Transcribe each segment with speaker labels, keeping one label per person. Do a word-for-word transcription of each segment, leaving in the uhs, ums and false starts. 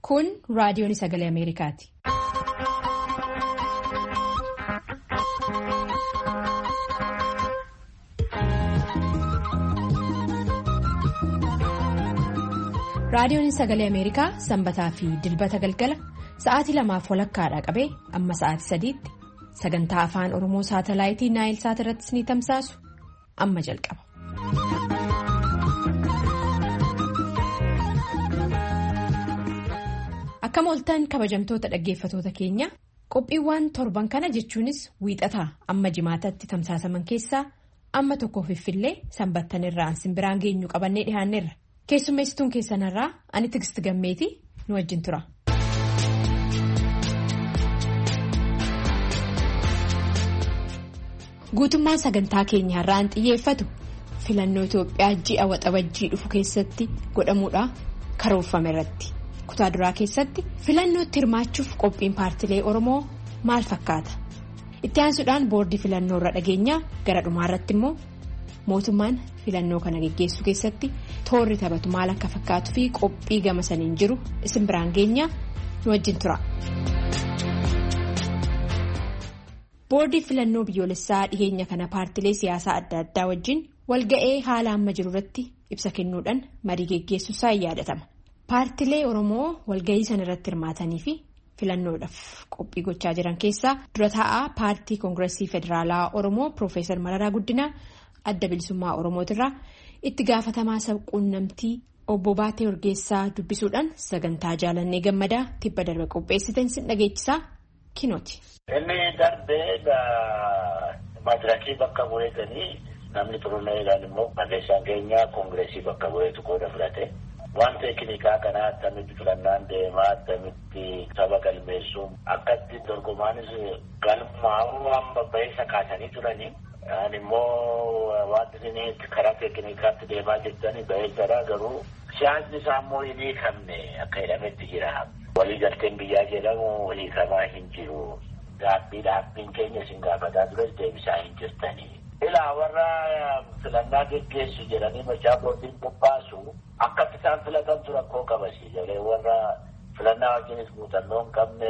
Speaker 1: Kun raadiyoon sagalee Ameerikaati. Raadiyoon sagalee Ameerikaa sanbataa fi dilbata galgala sa'aatii lamaaf walakkaadhaa qabee amma sa'aatii sadiitti sagantaa afaan Oromoo saatalaayitii Naayil Saat irrattis ni tamsaasu amma jalqaba. Akkam ooltan kabajamtoota dhaggeeffatoota keenya qophiiwwan torban kana jechuunis wiixataa amma jimaatatti tamsaasaman keessaa amma tokko fiffillee sanbattan irraa simbiraan geenyu qabannee dhihaanneerra. Keessummeessituun keessanarraa ani Tigist Gammeetii nu wajjin tura. Guutummaan sagantaa keenya irraan xiyyeeffatu filannoo Itoophiyaa ji'a waxabajjii dhufu keessatti godhamuudhaan karoorfame irratti. Kutaa duraa keessatti filannootti hirmaachuuf qophiin paartilee Oromoo maal fakkaata? Itti aansuudhaan boordii filannoo irra dhageenyaa gara dhumaarratti immoo mootummaan filannoo kana geggeessuu keessatti toorri taphatu maal akka fakkaatuu fi qophii gama saniin jiru isin biraan geenyaa nu wajjin tura. Boordii filannoo biyyoolessaa dhiheenya kana paartilee siyaasaa adda addaa wajjin walga'ee haala amma jiru irratti ibsa kennuudhaan marii geggeessuusaa yaadatama. Paartilee Oromoo walga'ii sana irratti hirmaatanii fi filannoodhaaf qophii gochaa jiran keessaa dura taa'aa paartii koongireesii federaalaa Oromoo Piroofeesar Mararaa Guddinaa adda bilisummaa Oromootirraa itti gaafatamaa sabquunnamtii obbo Baatee Urgeessaa dubbisuudhaan sagantaa jaalannee gammadaa tibba darbe qopheessitan sin dhageechisaa kinooti.
Speaker 2: Inni darbee maadirakii bakka bu'eetanii namni turunee ilaalu immoo barreessaan keenyaa koongireesii bakka bu'eetu qooda fudhate. Waan teeknikaa kanaa akkamitti filannaan deemaa akkamitti saba galmeessuun akkatti dorgomaanis galmaa'uu amma ba'eessa kaasanii turanii ani immoo wanti isin karaa teeknikaatti deemaa jirtanii ba'eessadha garuu siyaasni isaa immoo hin hiikamne akka jedhametti jira. Walii galteen biyyaa jedhamu hiikamaa hin jiru. Gaabbii dhaabbiin keenya isin gaafataa tures deebisaa hin jirtanii. Ilaa warra filannaa geggeessu jedhanii machaa boordiin bobbaasu akkatti isaan filatan tura koo qabasi jedhee warra filannaa wajjinis muuxannoo hin qabne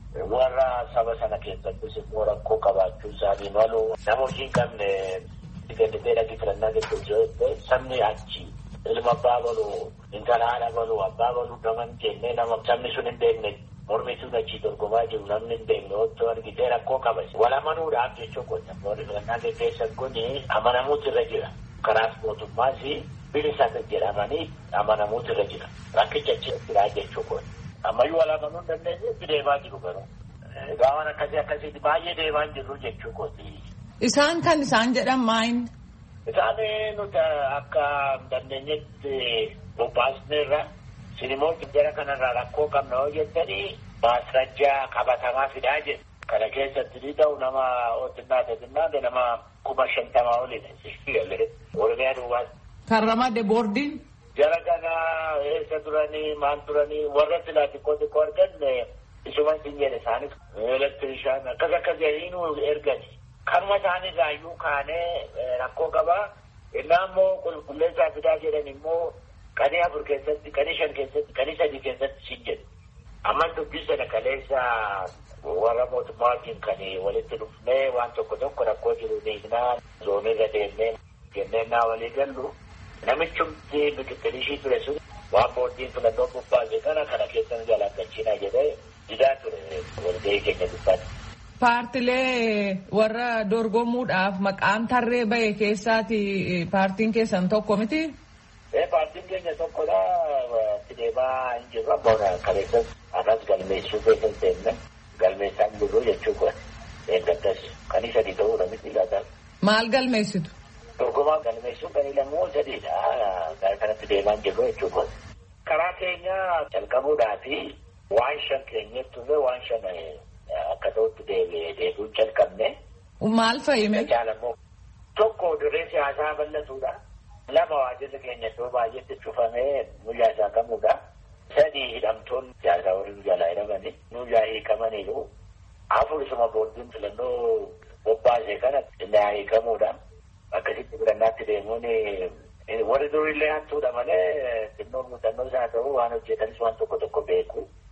Speaker 2: warra saba sana keessattis immoo rakkoo qabaachuu isaanii malu nama hojii hin qabne ganditee dhaqii filannaa geggeessu sabni achi ilma abbaa balu intala haadha balu abbaa balu naman kennee nama sabni sun hin beekne mormituun achii dorgomaa jiru namni hin beekne otoo argitee rakkoo qabasi wal amanuudhaaf jechuu qonna warri filannaa geggeessan kun amanamuutu irra jira karaas mootummaas bilisa jedhamanii amanamuutu irra jira rakkicha jira jechuu qonna ammayyuu wal amanuu hin dandeenye deemaa jiru garuu gaawwan akkasii akkasiitti baay'ee deemaa jiru jechuu qonni.
Speaker 3: Isaan kan isaan jedhan maayin?
Speaker 2: Isaan nuti akka dandeenyetti bobbaasneerra. Sinimmoo jara kanarraa rakkoo qabna yoo jettanii maasrajjaa qabatamaa fidaa jedhu. Kana keessatti ni ta'u nama otinnaa teetinnaa nama kuma shantamaa oliidha. Oromiyaa duwwaas.
Speaker 3: Kan ramade boordiin?
Speaker 2: Jara kana eessa turanii maal turanii warra silaa xiqqoo xiqqoo arganne isuman sin jedhe isaanis elektirishaan akkas akkas jedhanii ergani. Kanuma isaanirraa iyyuu kaanee rakkoo qabaa. Innaa immoo qulqulleessaa fidaa jedhan immoo. Kanii afur keessatti, kanii shan keessatti, kanii sadii keessatti siin jedhu. Ammas dubbii sana kaleessa warra mootummaa wajjin kan walitti dhufnee waan tokko tokko rakkoo jiru beeknaa zoonirra deemnee kenneennaa walii gallu. Namichumti biqiltoonni ture sun waan boordiin filannoo bobbaase kana kana keessan jaalatachiinaa jedhee didaa ture walga'ii keenya dubbaate.
Speaker 3: Paartilee warra dorgomuudhaaf maqaan tarree bahe keessaati paartiin keessan tokko miti?
Speaker 2: Paartiin keenya tokkodha deemaa hin jirru abboon kaleessas anas galmeessuu keessa hin seenne galmeessaa hin jirru jechuudha. Eeggattas kanii sadii ta'uudha miti laata.
Speaker 3: Maal galmeessitu?
Speaker 2: Dorgomaa galmeessuu kanii lamoo sadiidha. Gara kanatti deemaa hin jirru jechuudha. Karaa keenya jalqabuudhaafi waan shan keenyatti illee waan shan akka ta'utti deebi'uun jalqabne.
Speaker 3: Maal fayyime?
Speaker 2: Tokko dirree siyaasaa bal'atuudha. Lama waajjirri keenya iddoo baay'eetti cufamee nuyyaa isaa qabuudha. Sadii hidhamtoonni siyaasaa waliin jalaa hidhamanii nuyyaa hiikamaniiru. Afur isuma boordiin filannoo bobbaasee kana nuyyaa hiikamuudha. Akkasitti filannaatti deemuun warri durii illee hattuudha malee xinnoo muuxannoo isaa ta'uu waan hojjetanis waan tokko tokko beeku.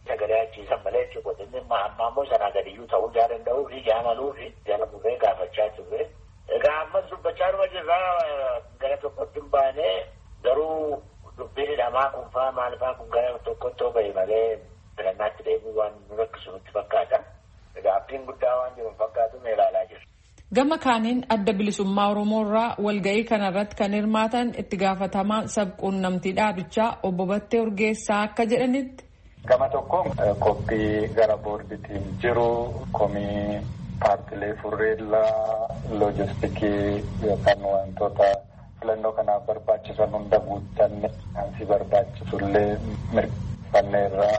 Speaker 2: hedduu ta'uu danda'uu fi jaamaluu fi jala burree gaafachaa turre. Egaa ammas dubbachaa dhuma jirraa gara tokkotti hin baane garuu dubbiin hidhamaa kun fa'aa maal fa'aa kun gara tokkotti yoo ba'e malee filannaatti deemuu waan nu rakkisu nutti fakkaata. Egaa abdiin guddaa waan jiru fakkaatu mee ilaalaa jirra.
Speaker 3: Gama kaaniin adda bilisummaa Oromoo irraa walga'ii kanarratti kan hirmaatan itti gaafatamaa sabquunnamtii dhaabichaa obbo Battee Urgeessaa akka jedhanitti.
Speaker 4: Gama tokkoon qophii gara boordiitiin jiru komii paartilee furreellaa loojistikii yookaan wantoota filannoo kanaaf barbaachisan hunda guuttanne ansi barbaachisullee mirkaneerraa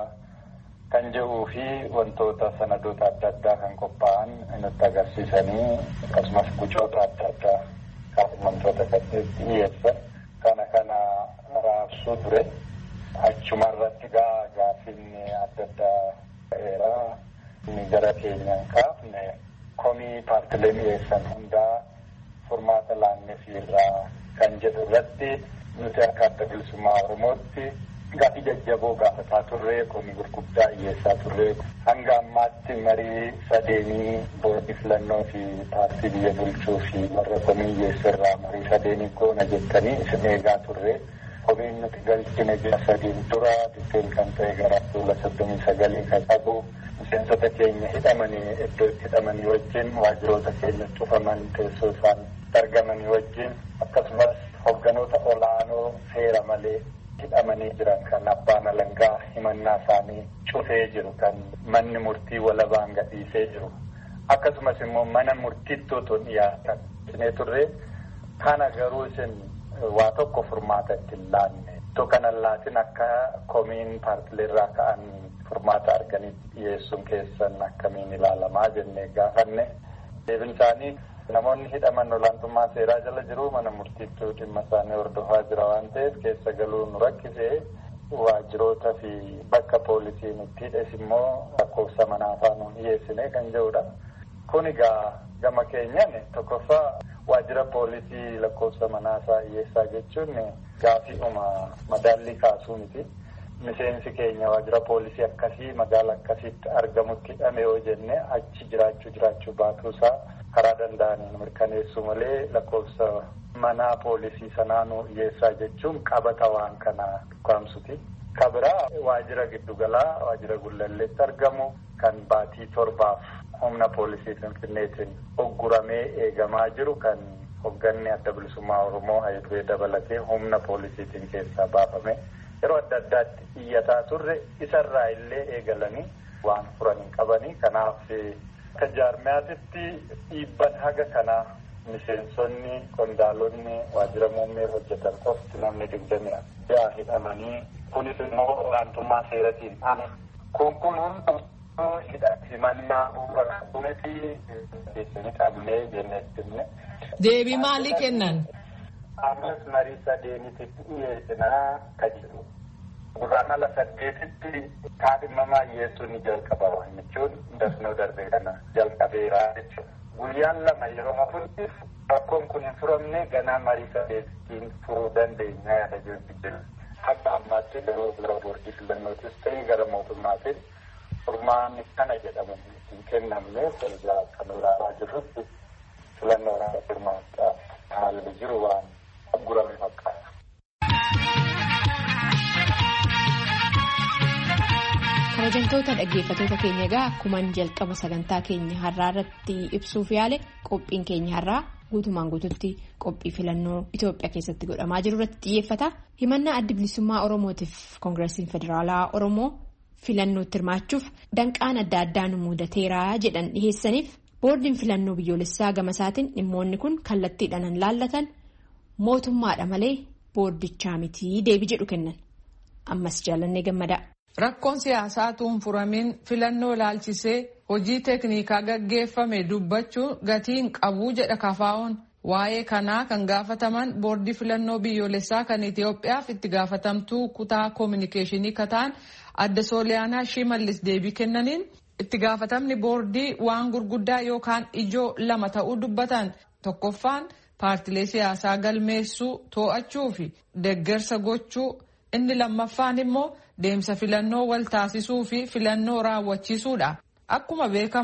Speaker 4: kan jiruu fi wantoota sanadoota adda addaa kan qophaa'an nutti agarsiisanii akkasumas gucoota adda addaa kan wantoota kanneen dhiyeessan kana kana raabsuu ture. Achumarratti gaa gaafiin adda addaa ta'eera inni gara keenyaan kaafne komii paartileen dhiyeessan hundaa furmaata laannefiirraa kan jedhu irratti nuti akka adda bilisummaa Oromootti gaafii jajjaboo gaafataa turre komii gurguddaa dhiyeessaa turre hanga ammaatti marii sadeenii boordii filannoo fi paartii biyya bulchuu fi warra komii dhiyeessirraa marii sadeenii goona jettanii isin eegaa turre. Komiin nuti galchine ji'a sadiin dura biteen kan ta'e gara fuula soddomii sagalii kan qabu miseensota keenya hidhamanii iddoo itti hidhamanii wajjin waajjiroota keenya cufaman teessoo isaan argamanii wajjin akkasumas hogganoota olaanoo seera malee hidhamanii jiran kan abbaan alangaa himannaa isaanii cufee jiru kan manni murtii walabaan gadhiisee jiru akkasumas immoo mana murtiitti otoo dhiyaatan isinee turre kana garuu isin waa tokko furmaata itti laanne ittoo kana laatin akka komiin paartileerraa ka'an furmaata arganii dhiyeessuun keessan akkamiin ilaalamaa jennee gaafanne deebiin isaanii namoonni hidhaman olaantummaa seeraa jala jiru mana murtiittuu dhimma isaanii hordofaa jira waan ta'eef keessa galuu nu rakkisee waajjiroota fi bakka poolisiin itti hidhes immoo lakkoofsa manaafaa nuun dhiyeessine kan jedhudha. Kun egaa gama keenyan tokkoffaa waajjira poolisii lakkoofsa manaasaa dhiyeessaa jechuun gaafiidhuma madaallii kaasuu miti. Miseensi keenya waajjira poolisii akkasii magaala akkasitti argamutti hidhame yoo jenne achi jiraachuu jiraachuu baatuusaa karaa danda'aniin mirkaneessuu malee lakkoofsa manaa poolisii sanaa nu dhiyeessaa jechuun qabata waan kana dhukaamsuti. Kabiraa waajjira giddugalaa waajjira gullalleetti argamu kan baatii torbaaf humna poolisii Finfinneetiin ogguramee eegamaa jiru kan hogganni adda bilisummaa Oromoo Hayiduree dabalatee humna poolisiitiin keessaa baafame yeroo adda addaatti iyyataa turre isarraa illee eegalanii waan furan hin qabanii kanaaf akka jaarmiyaatitti dhiibban haga kanaa miseensonni qondaalonni waajjira muummee hojjetan qofti namni digdami ja'a hidhamanii kunis immoo olaantummaa seeratiin ana kun kun hundi himannaa bu'uura kunuuti keessatti qabnee jenneettinne.
Speaker 3: Deebii maalii kennan?
Speaker 4: Ammas marii sadeenitti dhiyeessinaa ka jiru. Gurraan ala saddeetitti kaadhimamaa dhiyeessuun ni jalqaba waan jechuun dasnoo darbee kana jalqabeeraa jechuudha. Guyyaan lama yeroo hafutti rakkoon kun hin furamne ganaa marii sadeetittiin furuu dandeenya yaada jiru. Akka ammaatti garuu gara boordii filannootis ta'e gara mootummaatiin furmaanni kana jedhamu hin kennamne ergaa kan ilaalaa jirrutti filannoo irraa hirmaachaa haalli jiru waan aggurame fakkaata.
Speaker 1: Kabajamtoota dhaggeeffattoota keenya egaa akkuman jalqaba sagantaa keenya har'aa irratti ibsuuf yaale qophiin keenya har'aa guutumaan guututti qophii filannoo Itoophiyaa keessatti godhamaa jiru irratti xiyyeeffata. Himannaa adda bilisummaa Oromootiif Koongiresiin Federaalaa Oromoo filannootti hirmaachuuf danqaan adda addaan mudateeraa jedhan dhiheessaniif boordiin filannoo biyyoolessaa gama isaatiin dhimmoonni kun kallattiidhaan laallatan mootummaadha malee boordichaa mitii deebii jedhu kennan. Ammas jaalannee gammadaa.
Speaker 3: Rakkoon siyaasaa tuun furamiin filannoo ilaalchisee hojii teeknikaa gaggeeffame dubbachuu gatiin qabuu jedha kafaa'oon. Waa'ee kanaa kan gaafataman boordii filannoo biyyoolessaa kan Itoophiyaaf itti gaafatamtuu kutaa koominikeeshinii kataan adda Sooliyaanaa Shimallis deebii kennaniin itti gaafatamni boordii waan gurguddaa yookaan ijoo lama ta'uu dubbatan. Tokkoffaan paartilee siyaasaa galmeessuu to'achuu fi deeggarsa gochuu, inni lammaffaan immoo deemsa filannoo wal taasisuu fi filannoo raawwachiisuudha. Akkuma beekamu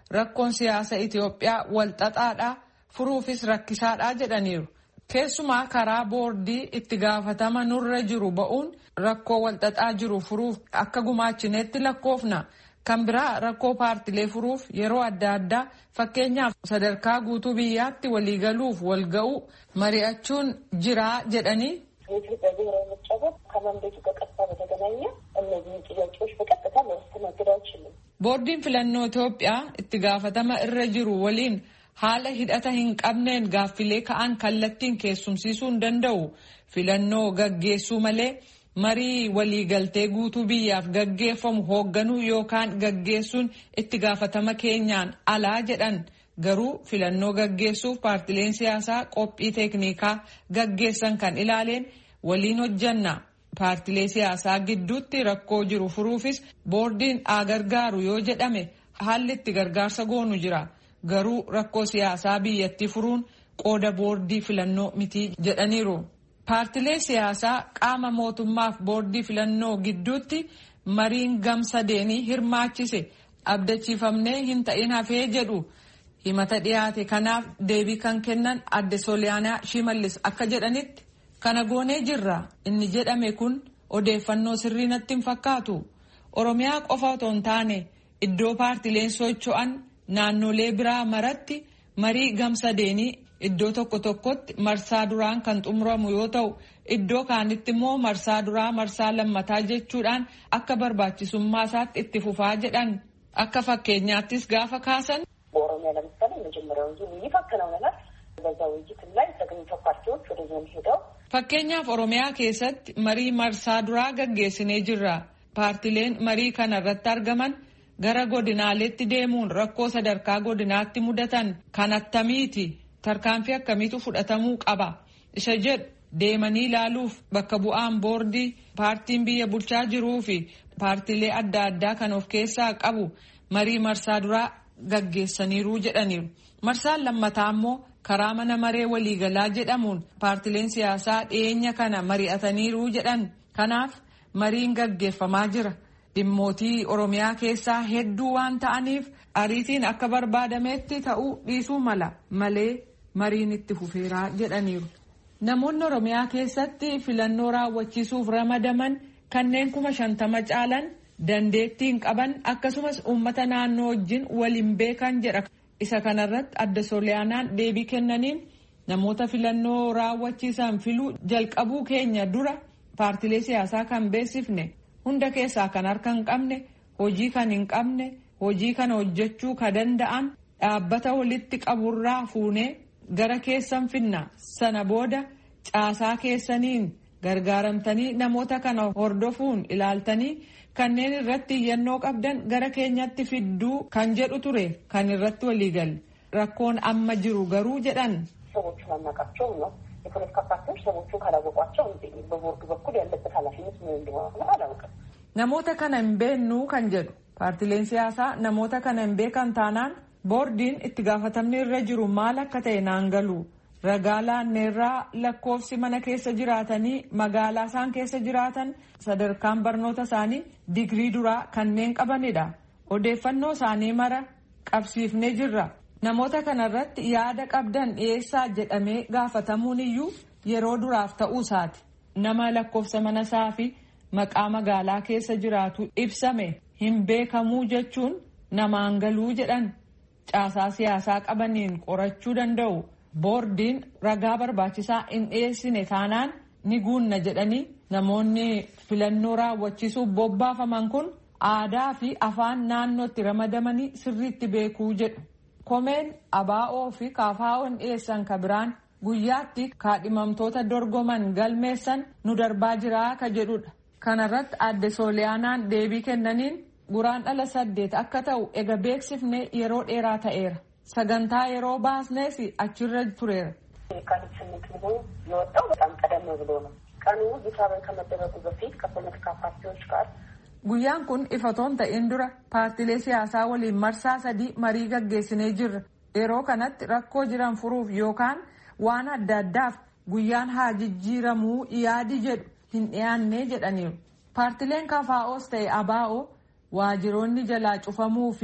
Speaker 3: rakkoon siyaasa Itoophiyaa walxaxaadhaa furuufis rakkisaadhaa jedhaniiru. Keessumaa karaa boordii itti gaafatama nurra jiru ba'uun rakkoo walxaxaa jiru furuuf akka gumaachineetti lakkoofna. Kan biraa rakkoo paartilee furuuf yeroo adda addaa fakkeenyaaf sadarkaa guutuu biyyaatti waliigaluuf walga'uu mari'achuun jiraa jedhanii.
Speaker 5: የኢትዮጵያ ብሔራዊ ምርጫ ቦርድ ከመንበቱ ከቀጥታ በተገናኘ እነዚህን ጥያቄዎች በቀጥታ ማስተናገድ አይችልም።
Speaker 3: ቦርዲin filannoo Itoophiyaa itti gaafatama irra jiru waliin haala hidhata hin qabneen gaaffilee ka'an kallattiin keessumsiisuu hin danda'u. Filannoo gaggeessuu malee marii waliigaltee guutuu biyyaaf gaggeeffamu hoogganuu yookaan gaggeessuun itti gaafatama keenyaan alaa jedhan. Garuu filannoo gaggeessuuf paartileen siyaasaa qophii teeknikaa gaggeessan kan ilaaleen waliin hojjanna. Paartilee siyaasaa gidduutti rakkoo jiru furuufis boordiin haa gargaaru yoo jedhame haalli itti gargaarsa goonu jira. Garuu rakkoo siyaasaa biyyattii furuun qooda boordii filannoo miti jedhaniiru. Paartilee siyaasaa qaama mootummaaf boordii filannoo gidduutti mariin gamsadeenii hirmaachise abdachiifamnee hin ta'in hafee jedhu. Himata dhiyaate kanaaf deebii kan kennan adde Sooliyaanaa Shimallis akka jedhanitti kana goonee jirra. Inni jedhame kun odeeffannoo sirrii natti hin fakkaatu. Oromiyaa qofa otoo hin taane iddoo paartileen socho'an naannolee biraa maratti marii gamsadeenii iddoo tokko tokkotti marsaa duraan kan xumuramu yoo ta'u iddoo kaanitti immoo marsaa duraa marsaa lammataa jechuudhaan akka barbaachisummaa isaatti itti fufaa jedhan. Akka fakkeenyaattis gaafa kaasan.
Speaker 5: በኦሮሚያ ለምሳሌ መጀመሪያውን ዙር ውይይት አከናውነናል። በዛ ውይይት ላይ ተገኝተው ፓርቲዎች ወደ ዞን ሄደው
Speaker 3: fakkeenyaaf Oromiyaa keessatti marii marsaa duraa gaggeessinee jirra. Paartileen marii kana irratti argaman gara godinaaleetti deemuun rakkoo sadarkaa godinaatti mudatan kan attamiiti tarkaanfii akkamiitu fudhatamuu qaba isa jedhu deemanii ilaaluuf bakka bu'aan boordii paartiin biyya bulchaa jiruu fi paartilee adda addaa kan of keessaa qabu marii marsaa duraa gaggeessaniiru jedhaniiru. Marsaan lammataa immoo karaa mana maree waliigalaa jedhamuun paartileen siyaasaa dhiyeenya kana mari'ataniiru jedhan. Kanaaf mariin gaggeeffamaa jira. Dhimmootii Oromiyaa keessaa hedduu waan ta'aniif ariitiin akka barbaadametti ta'uu dhiisuu mala malee mariin itti fufeeraa jedhaniiru. Namoonni Oromiyaa keessatti filannoo raawwachiisuuf ramadaman kanneen kuma shantama caalan dandeettiin qaban akkasumas uummata naannoo wajjin waliin beekan jedha. Isa kanarratti adde Sooliyaanaan deebii kennaniin namoota filannoo raawwachiisan filuu jalqabuu keenya dura paartilee siyaasaa kan beeksifne hunda keessaa kan harka hin qabne hojii kan hin qabne hojii kana hojjechuu ka danda'an dhaabbata walitti qaburraa fuunee gara keessan finna sana booda caasaa keessaniin gargaaramtanii namoota kana hordofuun ilaaltanii kanneen irratti iyyannoo qabdan gara keenyatti fidduu kan jedhu ture kan irratti waliigalle rakkoon amma jiru garuu jedhan.
Speaker 5: ሰዎቹን አናውቃቸው ነው የፖለቲካ ፓርቲዎች ሰዎቹን ካላወቋቸው በቦርዱ በኩል ያለበት ኃላፊነት ምን እንደሆነ አላውቅም።
Speaker 3: namoota kana hin beeknu kan jedhu paartileen siyaasaa namoota kana hin beekan taanaan boordiin itti gaafatamni irra jiru maal akka ta'e naan galu. Ragaa laanneerraa lakkoofsi mana keessa jiraatanii magaalaa isaan keessa jiraatan sadarkaan barnoota isaanii digirii duraa kanneen qabanidha. Odeeffannoo isaanii mara qabsiifnee jirra. Namoota kanarratti yaada qabdan dhiyeessaa jedhamee gaafatamuun iyyuu yeroo duraaf ta'uu isaati. Nama lakkoofsa mana isaa fi maqaa magaalaa keessa jiraatu ibsame hin beekamuu jechuun namaan galuu jedhan. Caasaa siyaasaa qabaniin qorachuu danda'u. Boordiin ragaa barbaachisaa hin dhiyeessine taanaan ni guunna jedhanii namoonni filannoo raawwachiisuuf bobbaafaman kun aadaa fi afaan naannootti ramadamanii sirriitti beekuu jedhu. Komeen abaa'oo fi kaafaa'oon dhiyeessan ka biraan guyyaatti kaadhimamtoota dorgoman galmeessan nu darbaa jiraa ka jedhudha. Kanarratti adde Sooliyaanaan deebii kennaniin guraandhala saddeet akka ta'u ega beeksifne yeroo dheeraa ta'eera. Sagantaa yeroo baasnees achirra tureera.
Speaker 5: የካቲት ስምንት ሊሆን የወጣው በጣም ቀደም ብሎ ነው። ቀኑ ይፋ ከመደረጉ በፊት ከፖለቲካ ፓርቲዎች ጋር
Speaker 3: guyyaan kun ifatoon ta'een dura paartilee siyaasaa waliin marsaa sadii marii gaggeessinee jirra. Yeroo kanatti rakkoo jiran furuuf yookaan waan adda addaaf guyyaan haa jijjiiramuu yaadi jedhu hin dhiyaannee jedhaniiru. Paartileen kafaa'oos ta'e abaa'oo waajiroonni jalaa cufamuu fi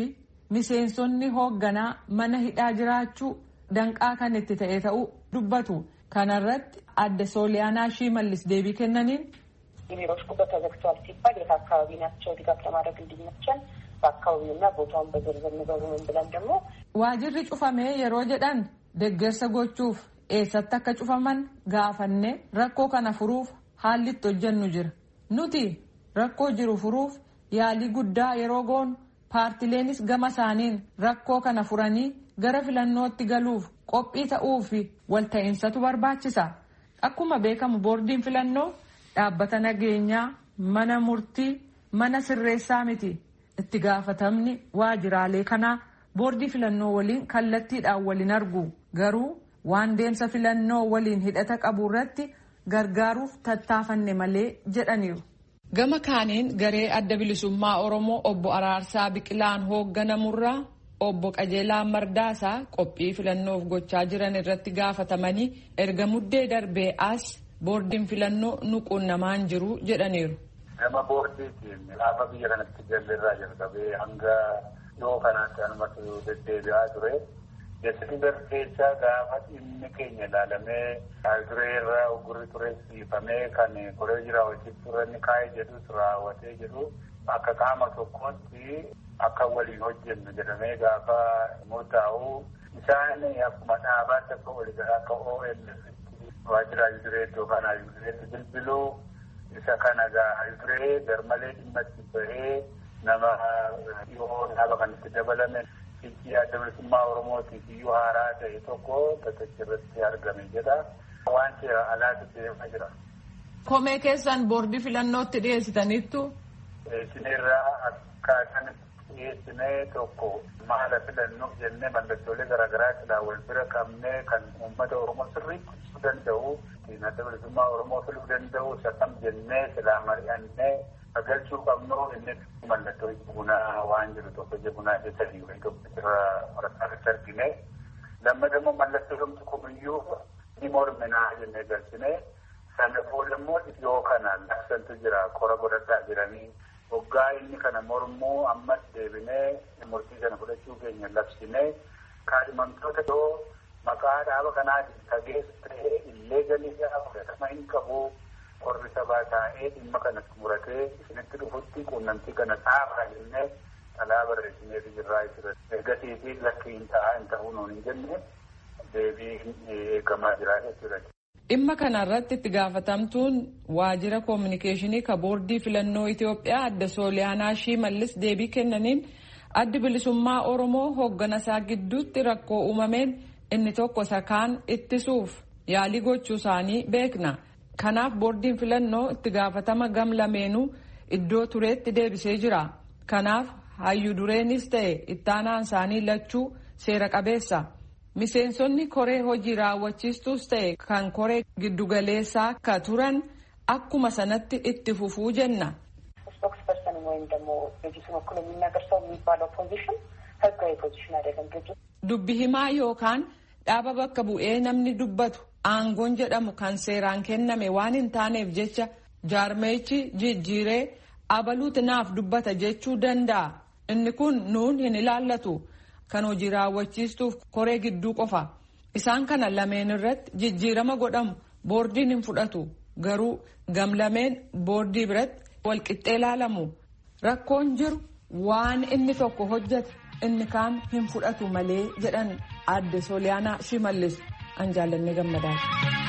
Speaker 3: miseensonni hoogganaa mana hidhaa jiraachuu danqaa kan itti ta'e ta'uu dubbatu. Kanarratti adde Sooliyaanaa Shimallis deebii kennaniin
Speaker 5: የቢሮዎች ቁጥር ተዘግቷል ሲባል የት አካባቢ ናቸው ድጋፍ ለማድረግ እንዲመቸን በአካባቢውና ቦታውን በዝርዝር ንገሩን ብለን ደግሞ
Speaker 3: waajirri cufamee yeroo jedhan deeggarsa gochuuf eessatti akka cufaman gaafanne rakkoo kana furuuf haalli itti hojjennu jira. Nuti rakkoo jiru furuuf yaalii guddaa yeroo goonu paartileenis gama isaaniin rakkoo kana furanii gara filannootti galuuf qophii ta'uu fi walta'insatu barbaachisa. Akkuma beekamu boordiin filannoo dhaabbata nageenyaa, mana murtii, mana sirreessaa miti. Itti gaafatamni waajiraalee kanaa boordii filannoo waliin kallattiidhaan waliin argu. Garuu waan deemsa filannoo waliin hidhata qabu irratti gargaaruuf tattaafanne malee jedhaniiru. Gama kaaniin garee adda bilisummaa Oromoo obbo Araarsaa Biqilaan hoogganamurraa obbo Qajeelaa Mardaasaa qophii filannoof gochaa jiran irratti gaafatamanii erga muddee darbee as boordiin filannoo nuquunnamaan jiru jedhaniiru.
Speaker 4: Gama boordiitiin gaafa biyya kanatti jalleerraa jalqabee hanga yoo kanaatti anumatu deddeebi'aa ture. Desember keessa gaafa dhimmi keenya ilaalamee dureerraa ogurri tureessiifamee kan koree jiraa wajjin turanni kaa'ee jedhu raawwatee jedhu akka qaama tokkotti akka waliin hojjennu jedhamee gaafa murtaa'u isaan akkuma dhaabaatti akka walii gara akka O L F waajjira Yuduree iddoo kana Yudureetti bilbiluu isa kana gaa Yuduree garmalee dhimma itti bahee nama dhiyoo dhaaba kanatti dabalame fiichii adda bilisummaa Oromootiif iyyuu haaraa ta'e tokko tattachi irratti argame jedha. Waan seera alaatti deemaa jira.
Speaker 3: Komee keessan boordii filannootti dhiyeessitaniittu?
Speaker 4: Isinirraa akkaataan dhiyeessinee tokko maala filannoof jennee mallattoolee garaagaraa silaa wal bira qabnee kan uummata Oromoo sirriitti ibsuu danda'u, adda bilisummaa Oromoo filuu danda'u sakam jennee silaa mari'annee agalchuu qabnu inni mallattoo bunaa waan jiru tokko jabunaa jedhanii wayii tokko irra waraqaatti argine. Lammadammoo mallattoo gamtu kumiyyuu ni morminaa jennee galchine. Sana boodammoo dhiyoo kana labsantu jira kora godhadhaa jiranii. Hoggaa inni kana mormuu ammas deebinee murtii sana fudhachuu keenya labsinee kaadhimamtoota yoo maqaa dhaaba kanaa tageessu ta'ee illee galii isaa fudhatama hin qabu. Qorri sabaa taa'ee dhimma kanatti muratee isinitti dhufutti quunnamtii kana xaafaa jennee alaa barreessinee jirraa jira. Ergasii fi lakkii hin ta'a hin ta'uu nuun hin jenne deebii eegamaa jira jechuudha.
Speaker 3: Dhimma kanarratti itti gaafatamtuun waajjira koominikeeshinii ka boordii filannoo Itoophiyaa adda Sooliyaanaa Shimallis deebii kennaniin addi bilisummaa Oromoo hoogganasaa gidduutti rakkoo uumameen inni tokko sakaan ittisuuf yaalii gochuu isaanii beekna. Kanaaf boordiin filannoo itti gaafatama gam lameenuu iddoo tureetti deebisee jira. Kanaaf hayyuu dureenis ta'e ittaanaan isaanii lachuu seera qabeessa. Miseensonni koree hojii raawwachiistuus ta'e kan koree giddugaleessaa akka turan akkuma sanatti itti fufuu jenna.
Speaker 5: ስፖክስፐርሰን ወይም ደግሞ ድርጅቱን ወክሎ የሚናገር ሰው የሚባለው ፖዚሽን ህጋዊ ፖዚሽን አይደለም። ድርጅቱ
Speaker 3: dubbi himaa yookaan dhaaba bakka bu'ee namni dubbatu aangoon jedhamu kan seeraan kenname waan hin taaneef jecha jaarmeechi jijjiiree abaluuti naaf dubbata jechuu danda'a. Inni kun nuun hin ilaallatu. Kan hojii raawwachiistuuf koree gidduu qofa. Isaan kana lameen irratti jijjiirama godhamu boordiin hin fudhatu. Garuu gamlameen boordii biratti walqixxee ilaalamu. Rakkoon jiru waan inni tokko hojjete inni kaan hin fudhatu malee jedhan adde Sooliyaanaa Shimallis. An jaalannee gammadaati.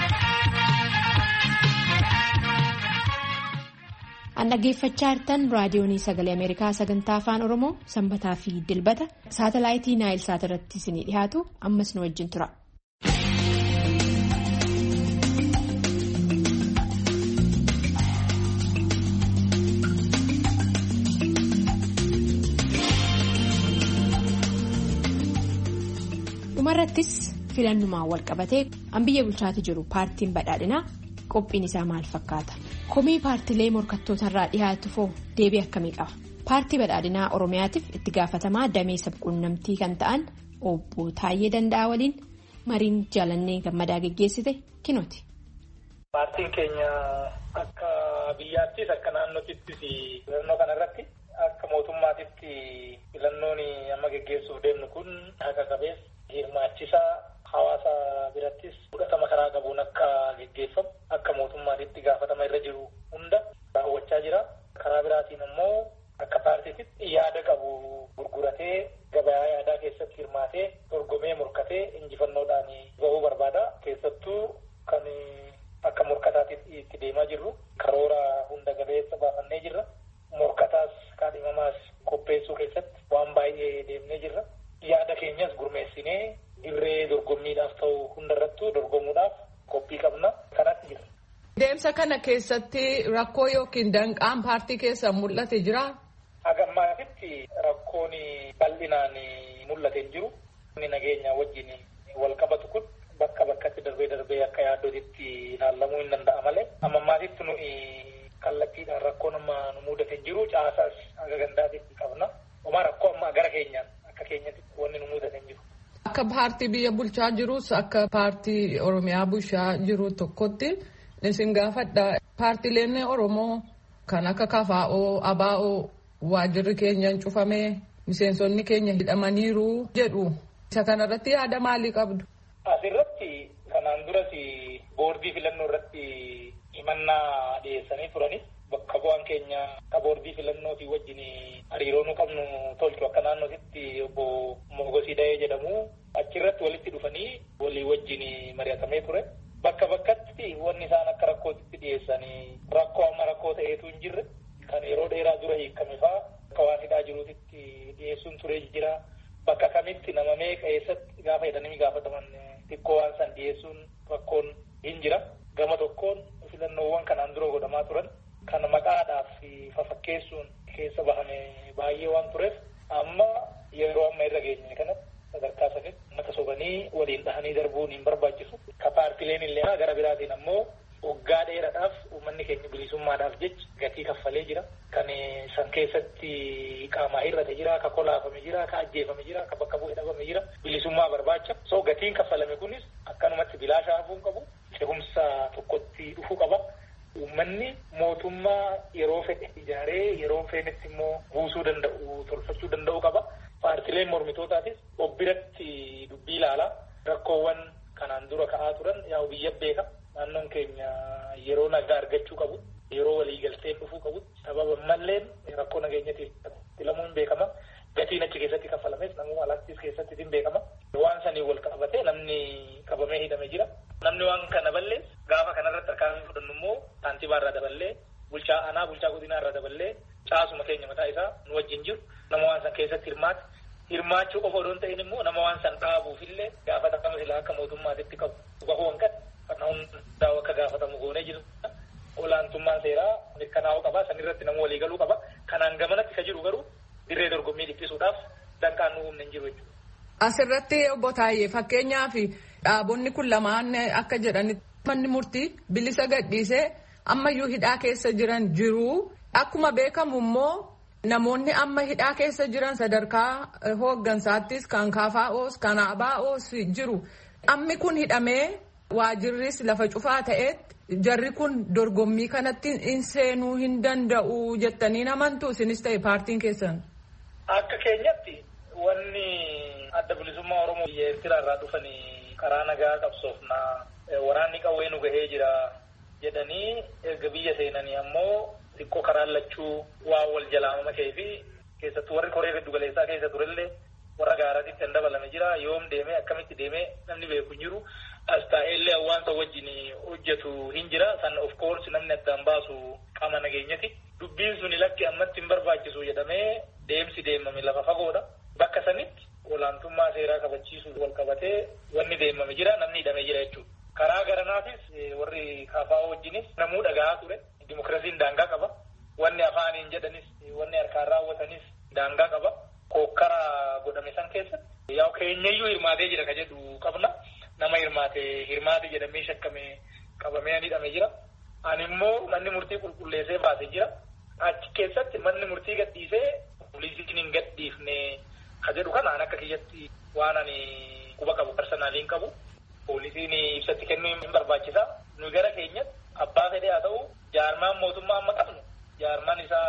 Speaker 1: An dhaggeeffachaa jirtan raadiyoonii sagalee Ameerikaa sagantaa afaan Oromoo sanbataa fi dilbata saatalaayitii Naayil Saat irratti isinii dhiyaatu ammas nu wajjin tura. Dhumarrattis filannumaan wal qabatee an biyya bulchaati jiru paartiin badhaadhinaa qophiin isaa maal fakkaata? Komii paartilee morkattootarraa dhiyaatu foo deebii akkamii qaba? Paartii badhaadhinaa Oromiyaatiif itti gaafatamaa damee sabquunnamtii kan ta'an obbo Taayyee Danda'aa waliin mariin jaalannee gammadaa geggeessite kinooti.
Speaker 6: Paartiin keenya akka biyyaattis akka naannootittis filannoo kanarratti akka mootummaatitti filannoon amma geggeessuuf deemnu kun haqa qabeessa hirmaachisaa hawaasa birattis fudhatama karaa qabuun akka geggeeffamu akka mootummaatitti gaafatama irra jiru hunda raawwachaa jira. Karaa biraatiin immoo akka paartiitti yaada qabu gurguratee gabaa yaadaa keessatti hirmaatee dorgomee morkatee injifannoodhaan bahuu barbaada. Keessattuu kan akka morkataatti itti deemaa jirru karoora hunda gabeessa baafannee jirra. Morkataas kaadhimamaas qopheessuu keessatti waan baay'ee deemnee jirra. Yaada keenyas gurmeessinee dirree dorgommiidhaaf ta'u hundarrattuu dorgomuudhaaf qophii qabna. Kanatti jira.
Speaker 3: Deemsa kana keessatti rakkoo yookiin danqaan paartii keessa mul'ate jira?
Speaker 6: Hagammaatitti rakkoon bal'inaan mul'ate hin jiru. Inni nageenya wajjin wal qabatu kun bakka bakkatti darbee darbee akka yaaddootitti ilaalamuu hin danda'a malee. Ammammaatitti nuyi kallattiidhaan rakkoon amma nu mudate hin jiru. Caasaas haga gandaatitti qabna. Homaa rakkoo amma gara keenyaan akka keenyatti wanni nu mudate hin jiru.
Speaker 3: Akka paartii biyya bulchaa jirus akka paartii Oromiyaa bulchaa jiru tokkotti isin gaafadha. Paartileen Oromoo kan akka K F O, A B O waajirri keenyan cufamee miseensonni keenya hidhamaniiru jedhu. Isa kanarratti yaada maalii qabdu?
Speaker 6: Asirratti kanaan duras boordii filannoo irratti himannaa dhiyeessanii turani. Bakka bu'aan keenya akka boordii filannootii wajjin hariiroo nu qabnu tolchu akka naannootitti obbo Mogosii Dayee jedhamu achirratti walitti dhufanii walii wajjin mari'atamee ture. Bakka bakkatti wanni isaan akka rakkootitti dhiyeessanii rakkoo amma rakkoo ta'eetu hin jirre kan yeroo dheeraa dura hiikame fa'aa akka waan hidhaa jiruutitti dhiyeessuun turee jira. Bakka kamitti nama meeqa eessatti gaafa jedhanii gaafataman xiqqoo waan san dhiyeessuun rakkoon hin jira. Gama tokkoon filannoowwan kanaan dura godhamaa turan kan maqaadhaaf fafakkeessuun keessa bahame baay'ee waan tureef amma yeroo amma irra geenye kanatti sadarkaa sanitti uummata sobanii waliin dhahanii darbuun hin barbaachisu. Ka paartileen illee gara biraatiin ammoo waggaa dheeraadhaaf uummanni keenya bilisummaadhaaf jecha gatii kaffalee jira. Kan san keessatti qaamaa hir'ate jira, ka kolaafame jira, ka ajjeefame jira, ka bakka bu'ee dhabame jira. Bilisummaa barbaacha. So gatiin kaffalame kunis akkanumatti bilaashaa hafuu qabu. Ce'umsa tokkotti dhufuu qaba. Uummanni mootummaa yeroo fedhe ijaaree yeroo feenetti immoo buusuu danda'u, tolfachuu danda'u qaba. Paartileen mormitootaatis obbiratti dubbii ilaalaa rakkoowwan kanaan dura ka'aa turan yaa'u biyya beeka. Naannoon keenya yeroo nagaa argachuu qabu, yeroo waliigalteen dhufuu qabu. Sababa malleen rakkoo nageenyatiif filamuun beekama. Gatiin achi keessatti kaffalames namuu alaattis keessatti hin beekama. Waan sanii wal qabatee namni qabamee hidhame jira. Namni waan kana ballee gaafa kanarratti harkaan fudhannu immoo saantiibaa irraa daballee bulchaa aanaa bulchaa godinaa irraa daballee caasuma keenya mataa isaa nu wajjin jiru nama waan san keessatti hirmaate hirmaachuu qofa odoon ta'in immoo nama waan san dhaabuufillee gaafatama silaa akka mootummaatitti qabu bahuu hanqat kan hundaa akka gaafatamu goonee jiru olaantummaan seeraa mirkanaa'uu qaba sanirratti nama walii galuu qaba kanaan gamanatti ka jiru garuu dirree dorgommii dhiphisuudhaaf danqaan nu humna hin jiru jechuudha.
Speaker 3: Asirratti obbo Taayyee fakkeenyaaf dhaabonni kun lamaan akka jedhanitti manni murtii bilisa gadhiisee ammayyuu hidhaa keessa jiran jiru. Akkuma beekamu immoo namoonni amma hidhaa keessa jiran sadarkaa hooggansaattis kan K F O's kan A B O's jiru. Ammi kun hidhamee waajirris lafa cufaa ta'etti jarri kun dorgommii kanatti hin seenuu hin danda'u jettanii namantu isinis ta'e paartiin keessan.
Speaker 6: Akka keenyatti wanni adda bilisummaa Oromoo biyya Eertiraa irraa dhufanii karaa nagaa qabsoofnaa waraanni qawwee nu gahee jira jedhanii erga biyya seenanii ammoo xiqqoo karaan lachuu waan wal jalaamama ta'ee fi keessattuu warri koree giddu galeessaa keessa turellee warra gaaraatitti kan dabalame jira yoom deemee akkamitti deemee namni beeku hin jiru as taa'ellee hawaasa wajjin hojjetu hin jira san of course namni addaan baasu qaama nageenyati dubbiin suni lakki ammatti hin barbaachisu jedhamee deemsi deemame lafa fagoodha bakka sanitti olaantummaa seeraa kabachiisuu wal qabatee wanni deemame jira namni hidhamee jira jechuudha. Karaa garanaatis warri K F O wajjinis namuu dhagahaa ture. Dimokiraasiin daangaa qaba. Wanni afaaniin jedhanis wanni harkaan raawwatanis daangaa qaba. Kookkaraa godhame san keessatti yaa keenyayyuu hirmaatee jira ka jedhu qabna. Nama hirmaate hirmaate jedhamee shakkame qabamee hidhamee jira. Ani immoo manni murtii qulqulleessee baasee jira. Achi keessatti manni murtii gadhiisee poolisiin hin gadhiifne ka jedhu kanaan akka kiyyatti waan ani quba qabu personaaliin qabu. Poolisiin ibsatti kennuu hin barbaachisa. Nu gara keenyatti abbaa fedhee haa ta'u jaarmaan mootummaa amma qabnu jaarmaan isaa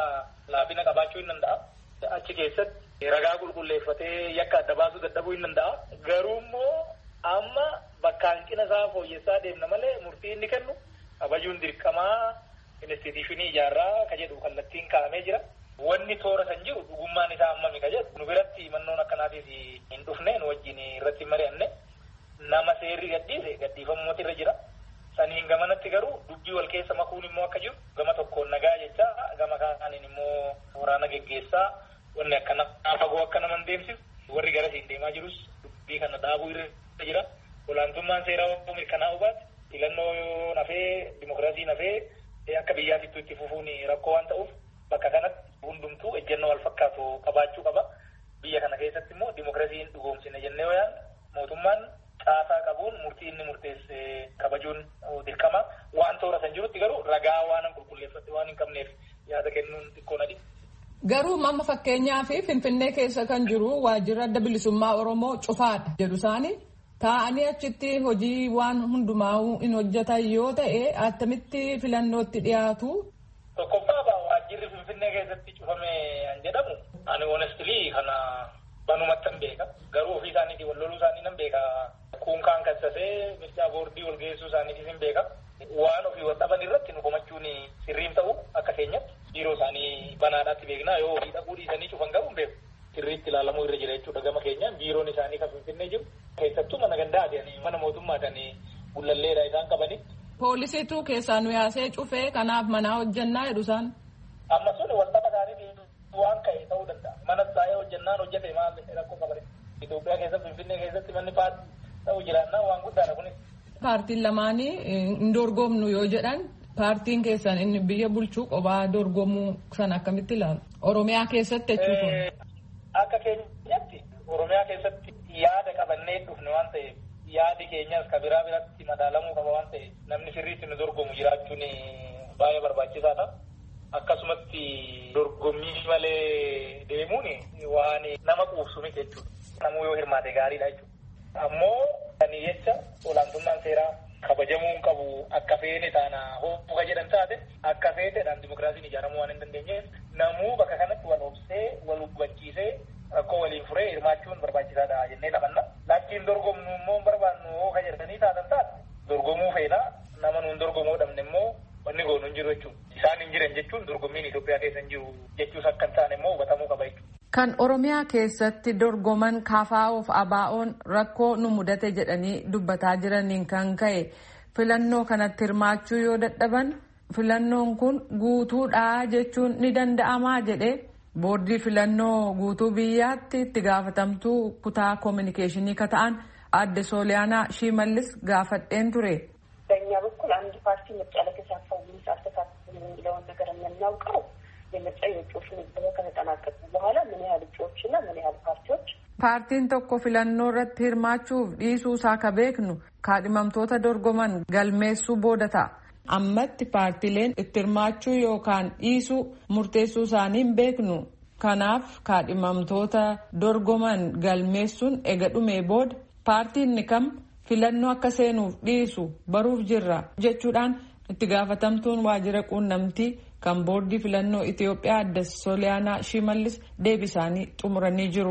Speaker 6: laafina qabaachuu hin danda'a. Achi keessatti ragaa qulqulleeffatee yakka adda baasuu dadhabuu hin danda'a. Garuu immoo amma bakka hanqina isaa fooyyessaa deemna malee murtii inni kennu kabajuun dirqamaa instituushinii ijaarraa ka jedhu kallattiin kaa'amee jira. Wanni toora san jiru dhugummaan isaa hammami ka jedhu nu biratti mannoon akkanaatiif hin dhufne nu wajjin irratti hin mari'anne nama seerri gadhiise gadhiifamuutu irra jira. Saniin gamanatti garuu dubbii wal keessa makuun immoo akka jiru gama tokkoon nagaa jecha gama kaaniin immoo waraana geggeessaa wanni akkana fagoo akka nama hin deemsisu warri garasiin deemaa jirus dubbii kana dhaabuu irra jira. Olaantummaan seeraa mirkanaa'uu baate filannoo nafee dimokiraasii nafee akka biyyaatittuu itti fufuun rakkoo waan ta'uuf bakka kanatti hundumtuu ejjennoo wal fakkaatu qabaachuu qaba. Biyya kana keessatti immoo dimokiraasiin dhugoomsine jennee wayaan mootummaan caasaa qabuun murtii inni murteesse kabajuun dirqama. Waan toora san jirutti garuu ragaa waan qulqulleeffatte waan hin qabneef yaada kennuun xiqqoo nadi.
Speaker 3: Garuu amma fakkeenyaaf Finfinnee keessa kan jiru waajjirri adda bilisummaa Oromoo cufaadha jedhu isaanii taa'anii achitti hojii waan hundumaa hin hojjetan yoo ta'e attamitti filannootti dhiyaatu.
Speaker 6: Tokkoffaa waajjirri Finfinnee keessatti cufame an jedhamu ani honestly kana banumatti hin beeka. Garuu ofii isaaniitii wal loluu isaanii nan beeka. Kuunkaan kassasee mircaa boordii wal geessuu isaaniitis hin beeka. Waan ofii wal dhaban irratti nu komachuun sirriin ta'u akka keenyatti biiroo isaanii banaadhaatti beeknaa yoo ofii dhaquu dhiisanii cufan garuu hin beeku. Sirriitti ilaalamuu irra jira jechuudha gama keenyaan biiroon isaanii kan Finfinnee jiru. Keessattuu mana gandaati mana mootummaadhaan bullalleedha isaan qabani.
Speaker 3: Poolisiitu keessaa nu yaasee cufee kanaaf manaa hojjannaa jedhu isaan.
Speaker 6: Amma sun wal dhaba isaanii waan ka'e ta'uu danda'a. Mana taa'ee hojjannaan hojjete maal rakkoo qabare. Itoophiyaa keessatti Finfinnee keessatti manni paartii ta'uu jiraannaa waan guddaadha kunis.
Speaker 3: Paartiin lamaanii hin dorgomnu yoo jedhan paartiin keessan inni biyya bulchuu qophaa dorgomuu san akkamitti ilaalu? Oromiyaa keessatti jechuudha.
Speaker 6: Akka keenyatti Oromiyaa keessatti yaada qabannee dhufne waan ta'eef yaadi keenyas ka biraa biratti madaalamuu qaba waan ta'eef namni sirriitti nu dorgomu jiraachuun baay'ee barbaachisaadha. Akkasumatti dorgommii malee deemuun waan nama quubsu miti jechuudha. Namuu yoo hirmaate gaariidha jechuudha. Ammoo kan jecha olaantummaan seeraa kabajamuu hin qabu akka feene taana hooka jedhan taate akka feeteedhaan dimokiraasiin ijaaramuu waan hin dandeenyeef namuu bakka kanatti wal obsee wal hubachiisee rakkoo waliin furee hirmaachuun barbaachisaadha jennee taphanna. Lakkiin dorgomnu immoo barbaannu hooka jedhanii taatan taate dorgomuu feena nama nuun dorgomuu dhabne immoo wanni goonu hin jiru jechuudha. Isaan hin jiran jechuun dorgommiin Itoophiyaa keessa hin jiru jechuus akka hin taane immoo hubatamuu qaba jechuudha.
Speaker 3: Kan Oromiyaa keessatti dorgoman kaafaa'uuf abaa'oon rakkoo nu mudate jedhanii dubbataa jiraniin kan ka'e filannoo kanatti hirmaachuu yoo dadhaban filannoon kun guutuudhaa jechuun ni danda'amaa jedhee boordii filannoo guutuu biyyaatti itti gaafatamtuu kutaa koominikeeshinii ka ta'an adde Sooliyaanaa Shimallis gaafadheen ture.
Speaker 5: በእኛ በኩል አንድ ፓርቲ ምርጫ ለተሳተፈው ምን አስተሳሰብ የሚለውን ነገር የምናውቀው የምርጫ የእጩዎች ምዝገባ ከተጠናቀቀ በኋላ ምን ያህል እጩዎችና ምን ያህል ፓርቲዎች
Speaker 3: ፓርቲን tokko filannoo irratti hirmaachuuf dhiisuu isaa ka beeknu kaadhimamtoota dorgoman galmeessuu booda ta'a. Ammatti paartileen itti hirmaachuu yookaan dhiisuu murteessuu isaanii hin beeknu. Kanaaf kaadhimamtoota dorgoman galmeessuun ega dhumee booda paartiin kam filannoo akka seenuuf dhiisu baruuf jirra jechuudhaan itti gaafatamtuun waajjira quunnamtii kan boordii filannoo Itoophiyaa adde Sooliyaanaa Shimallis deebisaanii xumuranii jiru.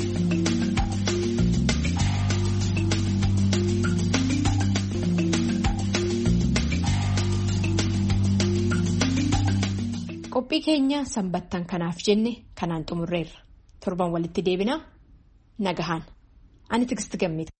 Speaker 1: Qophii keenya sanbattan kanaaf jenne kanaan xumurreerra. Torban walitti deebina nagahaan. Ani Tigisti Gammita.